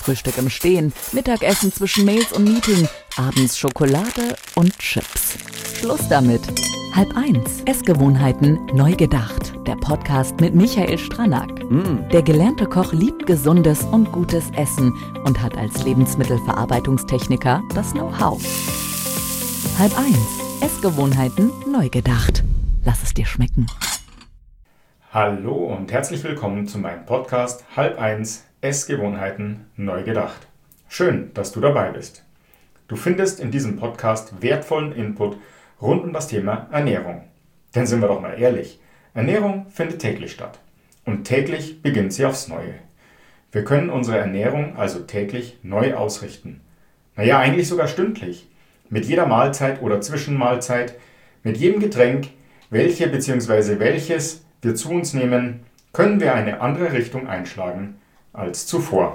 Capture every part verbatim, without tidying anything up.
Frühstück im Stehen, Mittagessen zwischen Mails und Meeting, abends Schokolade und Chips. Schluss damit. Halb eins. Essgewohnheiten neu gedacht. Der Podcast mit Michael Stranack. Mm. Der gelernte Koch liebt gesundes und gutes Essen und hat als Lebensmittelverarbeitungstechniker das Know-how. Halb eins. Essgewohnheiten neu gedacht. Lass es dir schmecken. Hallo und herzlich willkommen zu meinem Podcast Halb eins. Essgewohnheiten neu gedacht. Schön, dass du dabei bist. Du findest in diesem Podcast wertvollen Input rund um das Thema Ernährung. Denn sind wir doch mal ehrlich, Ernährung findet täglich statt. Und täglich beginnt sie aufs Neue. Wir können unsere Ernährung also täglich neu ausrichten. Naja, eigentlich sogar stündlich. Mit jeder Mahlzeit oder Zwischenmahlzeit, mit jedem Getränk, welche bzw. welches wir zu uns nehmen, können wir eine andere Richtung einschlagen als zuvor.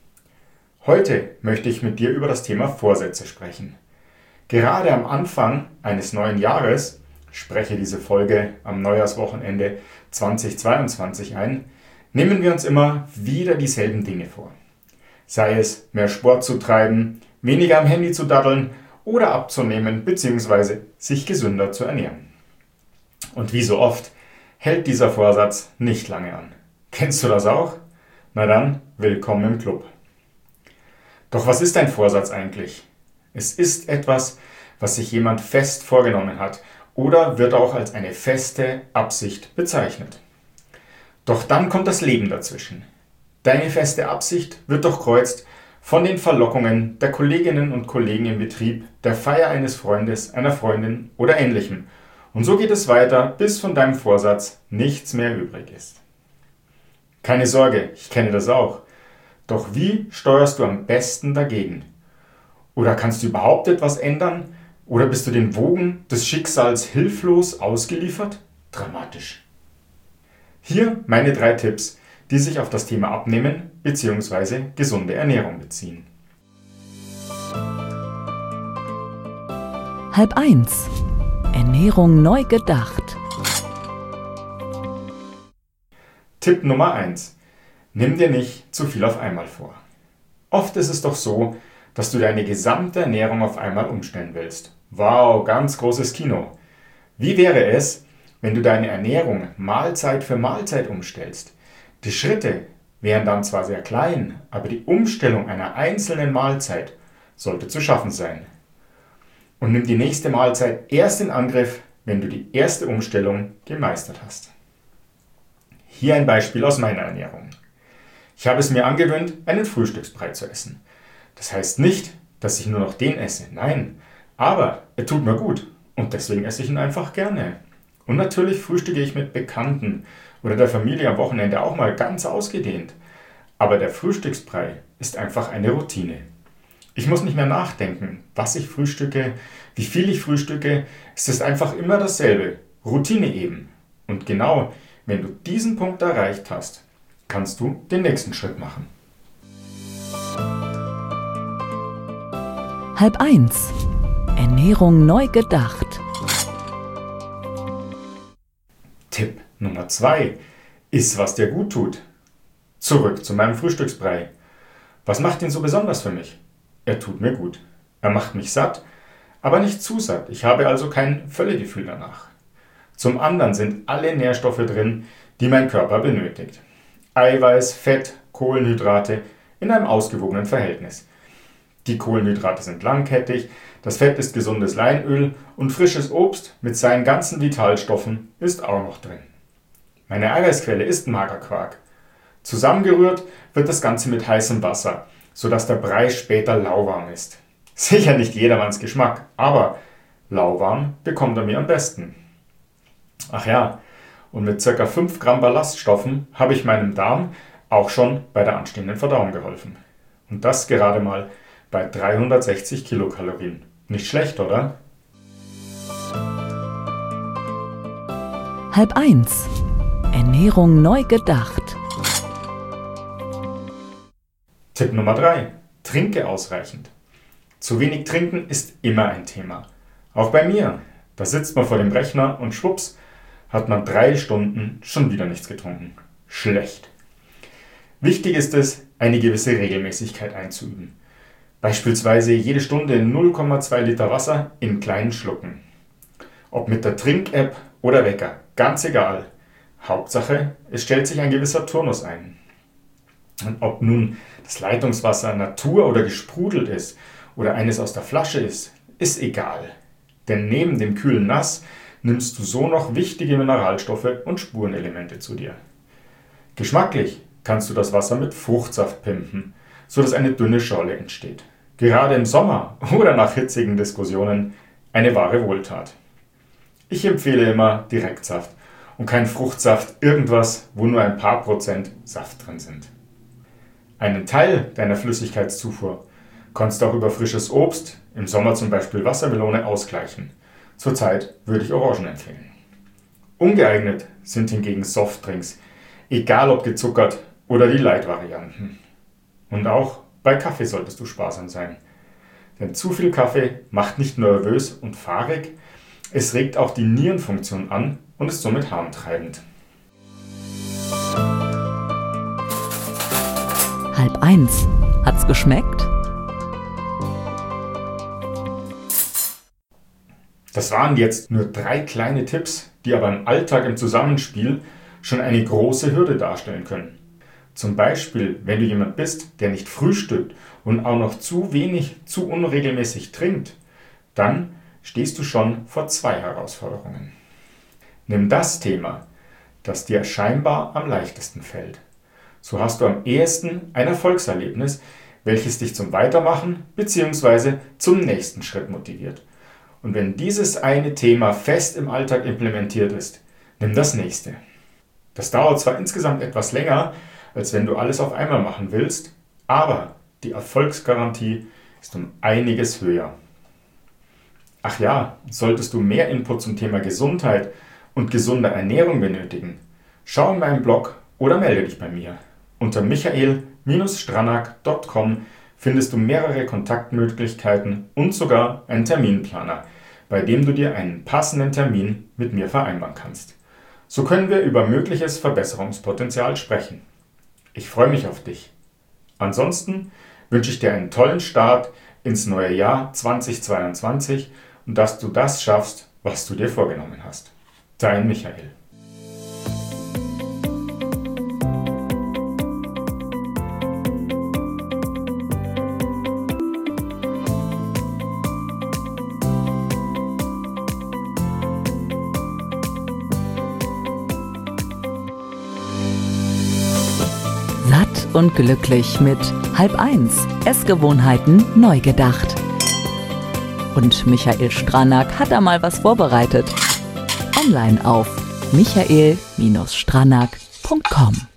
Heute möchte ich mit dir über das Thema Vorsätze sprechen. Gerade am Anfang eines neuen Jahres, spreche diese Folge am Neujahrswochenende zweitausendzweiundzwanzig ein, nehmen wir uns immer wieder dieselben Dinge vor. Sei es mehr Sport zu treiben, weniger am Handy zu daddeln oder abzunehmen bzw. sich gesünder zu ernähren. Und wie so oft hält dieser Vorsatz nicht lange an. Kennst du das auch? Na dann, willkommen im Club. Doch was ist ein Vorsatz eigentlich? Es ist etwas, was sich jemand fest vorgenommen hat oder wird auch als eine feste Absicht bezeichnet. Doch dann kommt das Leben dazwischen. Deine feste Absicht wird durchkreuzt von den Verlockungen der Kolleginnen und Kollegen im Betrieb, der Feier eines Freundes, einer Freundin oder Ähnlichem. Und so geht es weiter, bis von deinem Vorsatz nichts mehr übrig ist. Keine Sorge, ich kenne das auch. Doch wie steuerst du am besten dagegen? Oder kannst du überhaupt etwas ändern? Oder bist du den Wogen des Schicksals hilflos ausgeliefert? Dramatisch. Hier meine drei Tipps, die sich auf das Thema Abnehmen bzw. gesunde Ernährung beziehen. Halb eins. Ernährung neu gedacht. Tipp Nummer eins. Nimm dir nicht zu viel auf einmal vor. Oft ist es doch so, dass du deine gesamte Ernährung auf einmal umstellen willst. Wow, ganz großes Kino. Wie wäre es, wenn du deine Ernährung Mahlzeit für Mahlzeit umstellst? Die Schritte wären dann zwar sehr klein, aber die Umstellung einer einzelnen Mahlzeit sollte zu schaffen sein. Und nimm die nächste Mahlzeit erst in Angriff, wenn du die erste Umstellung gemeistert hast. Hier ein Beispiel aus meiner Ernährung. Ich habe es mir angewöhnt, einen Frühstücksbrei zu essen. Das heißt nicht, dass ich nur noch den esse, nein, aber er tut mir gut und deswegen esse ich ihn einfach gerne. Und natürlich frühstücke ich mit Bekannten oder der Familie am Wochenende auch mal ganz ausgedehnt. Aber der Frühstücksbrei ist einfach eine Routine. Ich muss nicht mehr nachdenken, was ich frühstücke, wie viel ich frühstücke. Es ist einfach immer dasselbe. Routine eben. Und genau, wenn du diesen Punkt erreicht hast, kannst du den nächsten Schritt machen. Halb eins. Ernährung neu gedacht. Tipp Nummer zwei. Iss, was dir gut tut. Zurück zu meinem Frühstücksbrei. Was macht ihn so besonders für mich? Er tut mir gut. Er macht mich satt, aber nicht zu satt. Ich habe also kein Völlegefühl danach. Zum anderen sind alle Nährstoffe drin, die mein Körper benötigt. Eiweiß, Fett, Kohlenhydrate in einem ausgewogenen Verhältnis. Die Kohlenhydrate sind langkettig, das Fett ist gesundes Leinöl und frisches Obst mit seinen ganzen Vitalstoffen ist auch noch drin. Meine Eiweißquelle ist Magerquark. Zusammengerührt wird das Ganze mit heißem Wasser, sodass der Brei später lauwarm ist. Sicher nicht jedermanns Geschmack, aber lauwarm bekommt er mir am besten. Ach ja, und mit ca. fünf Gramm Ballaststoffen habe ich meinem Darm auch schon bei der anstehenden Verdauung geholfen. Und das gerade mal bei dreihundertsechzig Kilokalorien. Nicht schlecht, oder? Halb eins. Ernährung neu gedacht. Tipp Nummer drei. Trinke ausreichend. Zu wenig trinken ist immer ein Thema. Auch bei mir. Da sitzt man vor dem Rechner und schwupps, hat man drei Stunden schon wieder nichts getrunken. Schlecht. Wichtig ist es, eine gewisse Regelmäßigkeit einzuüben. Beispielsweise jede Stunde null Komma zwei Liter Wasser in kleinen Schlucken. Ob mit der Trink-App oder Wecker, ganz egal. Hauptsache, es stellt sich ein gewisser Turnus ein. Und ob nun das Leitungswasser Natur oder gesprudelt ist oder eines aus der Flasche ist, ist egal. Denn neben dem kühlen Nass nimmst du so noch wichtige Mineralstoffe und Spurenelemente zu dir. Geschmacklich kannst du das Wasser mit Fruchtsaft pimpen, sodass eine dünne Schorle entsteht. Gerade im Sommer oder nach hitzigen Diskussionen eine wahre Wohltat. Ich empfehle immer Direktsaft und kein Fruchtsaft, irgendwas, wo nur ein paar Prozent Saft drin sind. Einen Teil deiner Flüssigkeitszufuhr kannst du auch über frisches Obst, im Sommer zum Beispiel Wassermelone, ausgleichen. Zurzeit würde ich Orangen empfehlen. Ungeeignet sind hingegen Softdrinks, egal ob gezuckert oder die Light-Varianten. Und auch bei Kaffee solltest du sparsam sein. Denn zu viel Kaffee macht nicht nur nervös und fahrig, es regt auch die Nierenfunktion an und ist somit harntreibend. Halb eins. Hat's geschmeckt? Das waren jetzt nur drei kleine Tipps, die aber im Alltag im Zusammenspiel schon eine große Hürde darstellen können. Zum Beispiel, wenn du jemand bist, der nicht frühstückt und auch noch zu wenig, zu unregelmäßig trinkt, dann stehst du schon vor zwei Herausforderungen. Nimm das Thema, das dir scheinbar am leichtesten fällt. So hast du am ehesten ein Erfolgserlebnis, welches dich zum Weitermachen bzw. zum nächsten Schritt motiviert. Und wenn dieses eine Thema fest im Alltag implementiert ist, nimm das nächste. Das dauert zwar insgesamt etwas länger, als wenn du alles auf einmal machen willst, aber die Erfolgsgarantie ist um einiges höher. Ach ja, solltest du mehr Input zum Thema Gesundheit und gesunde Ernährung benötigen, schau in meinem Blog oder melde dich bei mir. Unter michael Stranack punkt com findest du mehrere Kontaktmöglichkeiten und sogar einen Terminplaner, bei dem du dir einen passenden Termin mit mir vereinbaren kannst. So können wir über mögliches Verbesserungspotenzial sprechen. Ich freue mich auf dich. Ansonsten wünsche ich dir einen tollen Start ins neue Jahr zweitausendzweiundzwanzig und dass du das schaffst, was du dir vorgenommen hast. Dein Michael. Satt und glücklich mit Halb eins. Essgewohnheiten neu gedacht. Und Michael Stranack hat da mal was vorbereitet. Online auf michael Stranack punkt com.